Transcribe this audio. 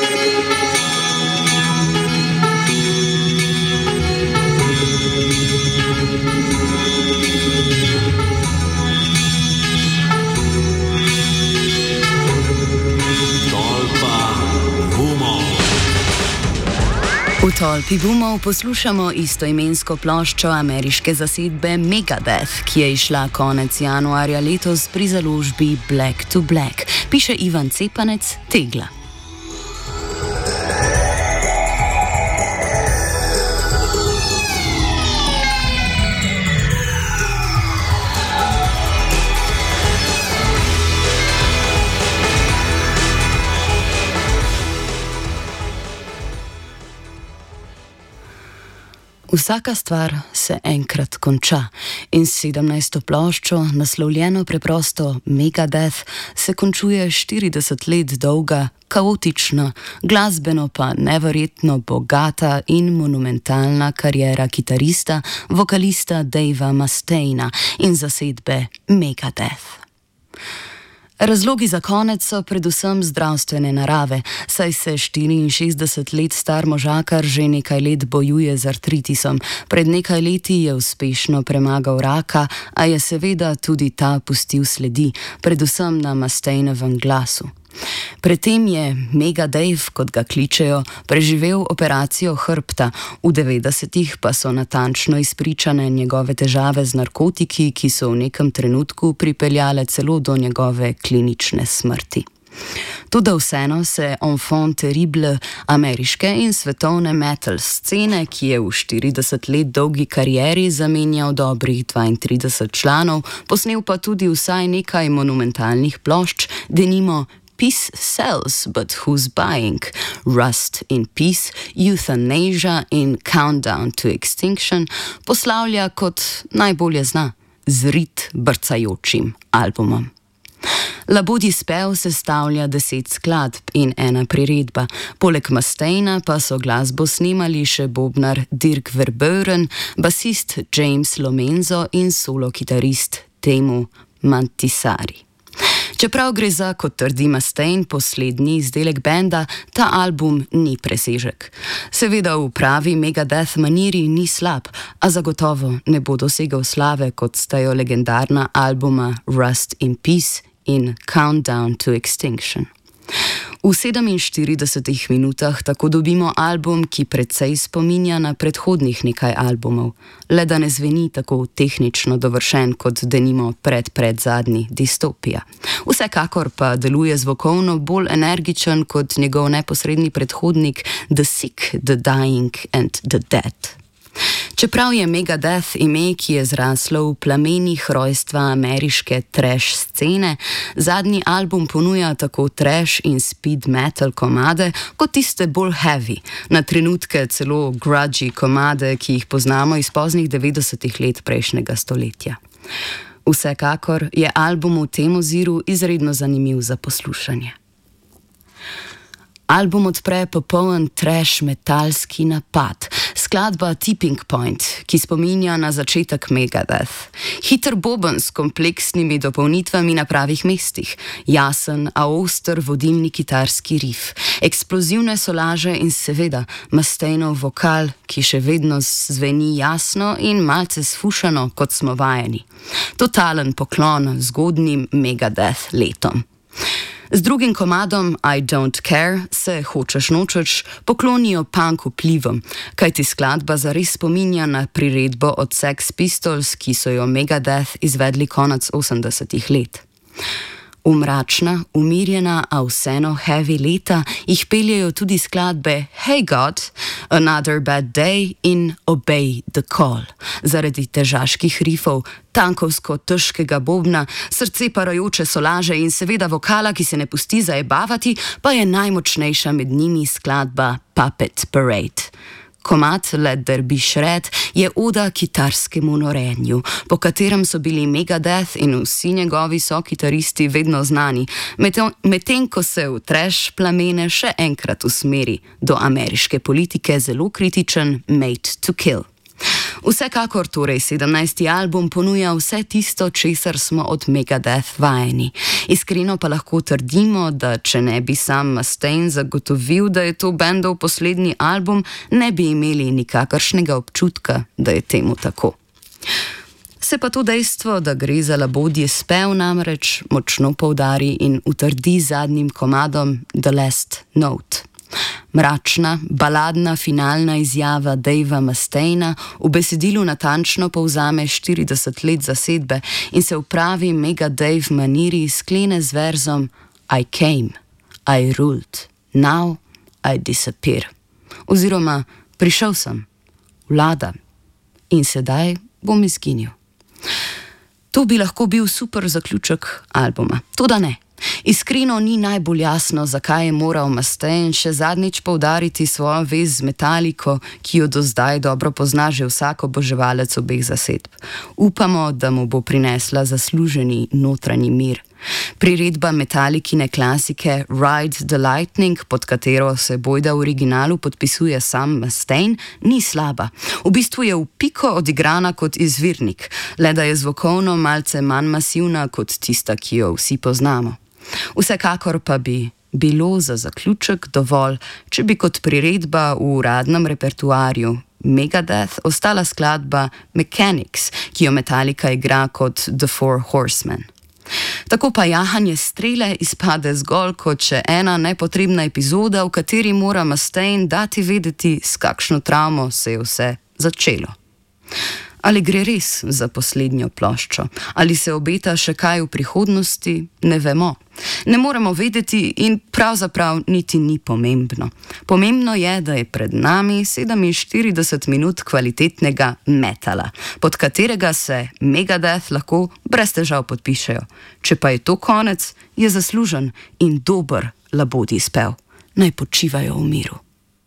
V tolpi bumov poslušamo istoimensko ploščo ameriške zasedbe Megadeth, ki je izšla konec januarja letos pri založbi Black to Black, piše Ivan Cepanec, Tegla. Vsaka stvar se enkrat konča in s 17. ploščo, naslovljeno preprosto Megadeth, se končuje 40 let dolga, kaotična, glasbeno pa neverjetno bogata in monumentalna kariera kitarista, vokalista Davea Mustaina in zasedbe Megadeth. Razlogi za konec so predvsem zdravstvene narave, saj se 64 let star možakar že nekaj let bojuje z artritisom. Pred nekaj leti je uspešno premagal raka, a je seveda tudi ta pustil sledi, predvsem na Mustainovem glasu. Predtem je Mega Dave, kot ga kličejo, preživel operacijo hrbta, v 90-ih pa so natančno izpričane njegove težave z narkotiki, ki so v nekem trenutku pripeljale celo do njegove klinične smrti. Toda vseeno se enfant terrible ameriške in svetovne metal scene, ki je v 40 let dolgi karieri zamenjal dobrih 32 članov, posnel pa tudi vsaj nekaj monumentalnih plošč, denimo Peace Sells, But Who's Buying, Rust in Peace, Euthanasia in Countdown to Extinction, poslavlja kot najbolje zna, z rit brcajočim albumom. Labodji spev sestavlja 10 skladb in ena priredba. Poleg Mustaina pa so glasbo snemali še bobnar Dirk Verbeuren, basist James Lomenzo in solo kitarist Teemu Mantisari. Čeprav gre za, kot trdi Mustaine, poslednji izdelek benda, ta album ni presežek. Seveda v pravi Megadeth maniri ni slab, a zagotovo ne bo dosegel slave, kot sta jo legendarna albuma Rust in Peace in Countdown to Extinction. V 47 minutah tako dobimo album, ki precej spominja na predhodnih nekaj albumov, le da ne zveni tako tehnično dovršen kot denimo predzadnji Dystopia. Vsekakor pa deluje zvokovno bolj energičen kot njegov neposredni predhodnik The Sick, The Dying and The Dead. Čeprav je Megadeth ime, ki je zraslo v plamenih rojstva ameriške trash scene, zadnji album ponuja tako trash in speed metal komade, kot tiste bolj heavy, na trenutke celo grudgy komade, ki jih poznamo iz poznih 90-ih let prejšnjega stoletja. Vsekakor je album v tem oziru izredno zanimiv za poslušanje. Album odpre popoln trash metalski napad, skladba Tipping Point, ki spominja na začetek Megadeth. Hiter boben s kompleksnimi dopolnitvami na pravih mestih, jasen, a oster vodilni kitarski riff, eksplozivne solaže in seveda Mustainov vokal, ki še vedno zveni jasno in malce sfušano, kot smo vajeni. Totalen poklon zgodnjim Megadeth letom. Z drugim komadom I Don't Care se hočeš nočeš poklonijo punk vplivom, kajti skladba zares spominja na priredbo od Sex Pistols, ki so jo Megadeth izvedli konec 80-ih let. Mračna, umirjena, a vseeno heavy leta jih peljejo tudi skladbe Hey God, Another Bad Day in Obey the Call. Zaradi težaških rifov, tankovsko težkega bobna, srce parajoče solaže in seveda vokala, ki se ne pusti zajebavati, pa je najmočnejša med njimi skladba Puppet Parade. Komad Let There Be Shred je oda kitarskemu norenju, po katerem so bili Megadeth in vsi njegovi sokitaristi vedno znani, medtem ko se v trash plamene še enkrat usmeri do ameriške politike zelo kritičen Made to Kill. Vsekakor torej 17. album ponuja vse tisto, česar smo od Megadeth vajeni. Iskreno pa lahko trdimo, da če ne bi sam Mustaine zagotovil, da je to bendov poslednji album, ne bi imeli nikakršnega občutka, da je temu tako. Se pa to dejstvo, da gre za labodji spev, namreč močno poudari in utrdi zadnjim komadom The Last Note. Mračna, baladna finalna izjava Davea Mustaina v besedilu natančno povzame 40 let zasedbe in se v pravi Megadeth maniri sklene z verzom I came, I ruled, now I disappear. Oziroma, prišel sem, vladam in sedaj bom izginil. To bi lahko bil super zaključek albuma, toda ne. Iskreno ni najbolj jasno, zakaj je moral Mustaine še zadnjič poudariti svojo vez z Metallico, ki jo do zdaj dobro pozna že vsak oboževalec obeh zasedb. Upamo, da mu bo prinesla zasluženi notranji mir. Priredba Metallicine klasike Ride the Lightning, pod katero se bojda v originalu podpisuje sam Mustaine, ni slaba. V bistvu je v piko odigrana kot izvirnik, le da je zvokovno malce manj masivna kot tista, ki jo vsi poznamo. Vsekakor pa bi bilo za zaključek dovolj, če bi kot priredba v uradnem repertoarju Megadeth ostala skladba Mechanics, ki jo Metallica igra kot The Four Horsemen. Tako pa jahanje strele izpade zgolj kot še ena nepotrebna epizoda, v kateri mora Mustaine dati vedeti, s kakšno travmo se je vse začelo. Ali gre res za poslednjo ploščo? Ali se obeta še kaj v prihodnosti? Ne vemo. Ne moremo vedeti in pravzaprav niti ni pomembno. Pomembno je, da je pred nami 47 minut kvalitetnega metala, pod katerega se Megadeth lahko brez težav podpišejo. Če pa je to konec, je zaslužen in dober labodji spev. Naj počivajo v miru.